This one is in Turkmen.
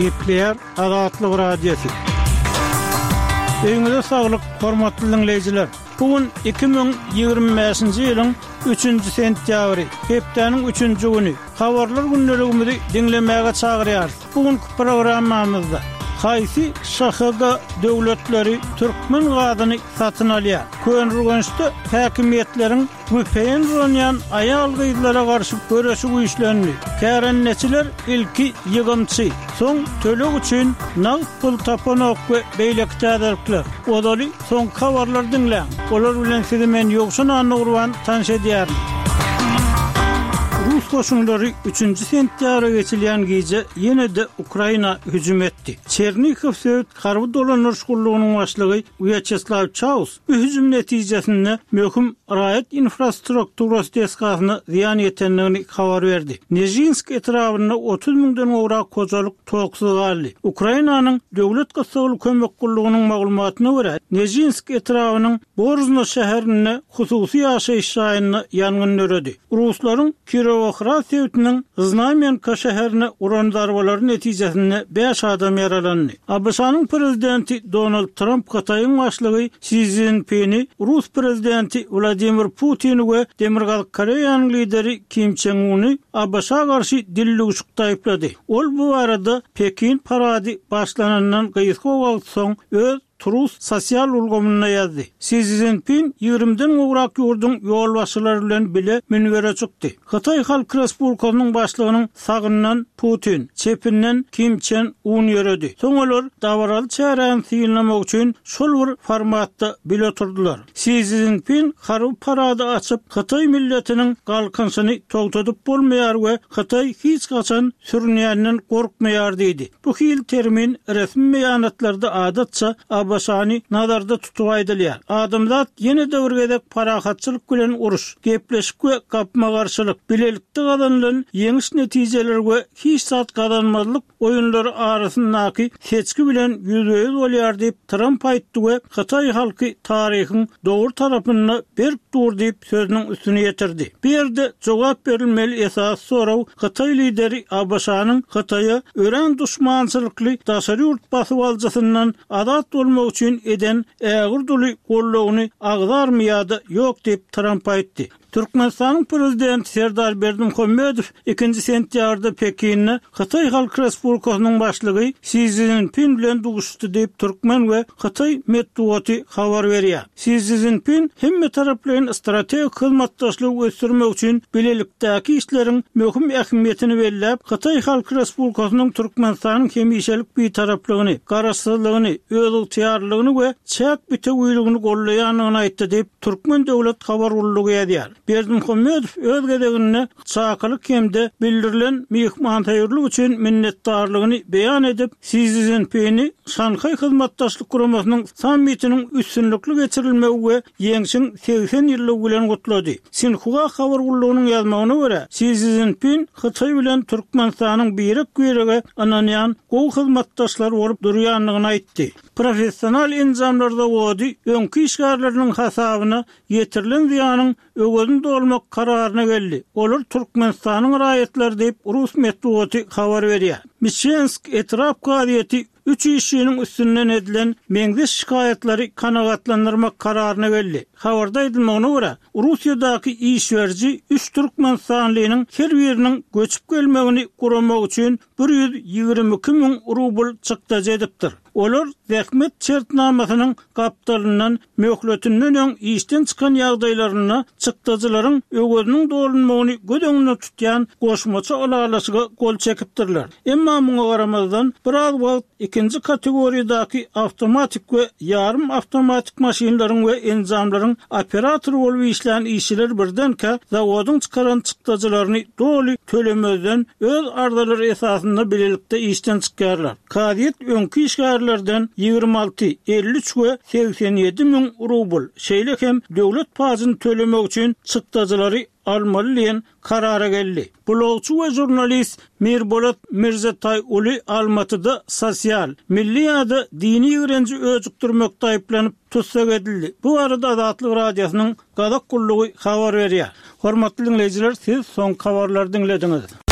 Gepler Azatlyk Radiosu. Öňüňizde saglyk, hormatly dinleýijiler. Bugün 2025-nji ýylyň 3-nji sentýabry, hepdeniň 3-nji güni. Habarlar günneligimizi dinlemäge çagyrýar. Bugünkü programmamyzda Haýsy şahaga döwletleri türkmen gadyny satyn alýar. Könrügençde häkimetleriň müpeýin ronýan aýal gyzlara garşy göreşi güýçlenli. Kärenneçiler ilki ýygymçy, soň tölek üçin nagt pul tapanok we beýlekdärlikler. Odaly soň habarlar dinleň. Olar bilen sizi men ýokşun anurwan tanış edýärim. Rus koşunları 3-nji sentýabra geçilýän gece ýene de Ukraina hüjüm etdi. Çernihiv söýüt garby dolanýaş gullugynyň başlygy Vyacheslav Chaus bu hüjüm netijesinde möhüm raýat infrastrukturasy teskasyny ziýan ýetenligini habar berdi. Nezhinsk etrawyna 30 000-den gowrak kojalyk toksy galdy. Ukrainanyň döwlet gasaly kömek gullugynyň maglumatyna görä, Nezhinsk etrawynyň Borzno şäherine hususy ýaşaýyş raýonuny ýangyn öredi. Ruslaryň Kirovohrad söýütiniň Znamenka şäherine uran darbalary netijesinde 5 adam yaralandy. ABŞ-nyň prezidenti Donald Trump Hataýyň başlygy Xi Jinping'i Rus prezidenti Vladimir Putin we Demirgal Koreýanyň lideri Kim Jong-un'y ABŞ-a garşy dilligişikde aýplady. Ol bu arada Pekin parady başlanandan gyýyska wagt soň öz Rus sosial ulgamyna ýazdy. Xi Jinping 20-den gowrak ýurdun ýol başçylary bilen bile münwere çykdy. Hataý Halk Respublikasynyň başlygynyň sagyndan Putin, çepinden Kim Jong-un ýöredi. Soň olar dawaraly çäräň syýlamak üçin şol bir formatda bile oturdular. Xi Jinping harby parady açyp Hataý milletiniň galkynsyny togtadyp bolmaýar we Hataý hiç gaçan sürünýänden gorkmaýar diýdi. Bu hil termin resmi beýanatlarda adatça ABŞ-ny nazarda tutup aýdylýar. Adamzat ýene de bir gezek parahatçylyk bilen uruş, gepleşik we gapma garşylyk, bilelikde gazanylan ýeňiş netijeler we hiç zat gazanmazlyk oýunlary arasyndaky seçki bilen ýüzüýüz bolýar diýip Trump aýtdy we Hataý halky taryhyň dogry tarapyny berk dur diýip sözüniň üstüne ýetirdi. Bu ýerde jogap berilmeli esas soraw Hataý lideri ABŞ-nyň Hataýa ören duşmançylykly daşary ýurt basyp aljasyndan azat bolmak üçin eden ägir duly gollugyny agzarmýady ýok diýip Trump aýtdy. Türkmenistanyň prezidenti Serdar Berdimuhammedow 2-nji sentýabrda Pekinne Hataý Halk Respublikasynyň başlygy Xi Jinping bilen duguşdy diýip türkmen we Hataý medeniýeti habar berýär. Xi Jinping hemme taraplaryň strategik hyzmatdaşlygy ösdürmek üçin bilelikdäki işleriň möhüm ähmiýetini belläp, Hataý Halk Respublikasynyň Türkmenistanyň hemişelik bir taraplygyny, garaşsyzlygyny, özüňtiýarlygyny we çäk bütewýligini gollaýanyny aýtdy diýip türkmen döwlet habar gullugy ýazýar. Berdimuhammedow öz gedeginde çakalyk hemde bildirilen mehmantaýyrlyk üçin minnetdarlygyny beýan edip, Xi Jinping'i Şanhaý hyzmatdaşlyk guramasynyň sammitiniň üstünlükli geçirilmegi we ýeňsiň 80 ýyllygy bilen gutlady. Sinhua habar gullugynyň ýazmagyna görä, Xi Jinping Hataý bilen Türkmenistanyň birek güýrege ananýan gowy hyzmatdaşlar bolup durýanlygyny aýtdy. Professional enzamlarda wody öňkü işgärleriň hasabyna ýetirilen ziýanyň öwgedin dolmak kararyna geldi. Olar Türkmenistanyň raýatlary diýip Rus medeniýeti habar berýär. Michensk etraf gaziýeti 3 işçinin üstünden edilen meňze şikayetlary kanagatlandyrmak kararyna geldi. Habarda edilmegine görä, Russiýadaky işberji 3 Türkmenistanlynyň her biriniň göçüp gelmegini guramak üçin 122 000 rubl çykdaja edipdir. Olar zähmet çertnamasynyň gapdalynyň möhletinden öň işden çykan ýagdaýlaryna çykdajaryň öwgediniň dolunmagyny gödeňine tutýan goşmaça alalaşyga gol çekipdirler. Emma muňa garamazdan biraz wagt ikinji kategoriýadaky awtomatik we ýarym awtomatik maşinalaryň we enzamlaryň operatory bolup işlän işçiler birdenke zawodyň çykaran çykdajalaryny doly tölemezden öz ardalary esasynda bilelikde işden çykarlar. Kadyet öňkü işgärlerden 26-53 we 87 000 rubl. Şeýle hem döwlet pazyny tölemek üçin çykdajalary almaly diýen karara geldi. Blogçu we jurnalist Mirbolat Mirzatay uly Almatyda sosial, milli ýa-da dini öwrenji öjükdirmekde aýplanyp tutsak edildi. Bu arada Azatlyk Radiosynyň gadak gullugy habar berýär. Hormatly dinleýijiler, siz soň habarlary dinlediňiz.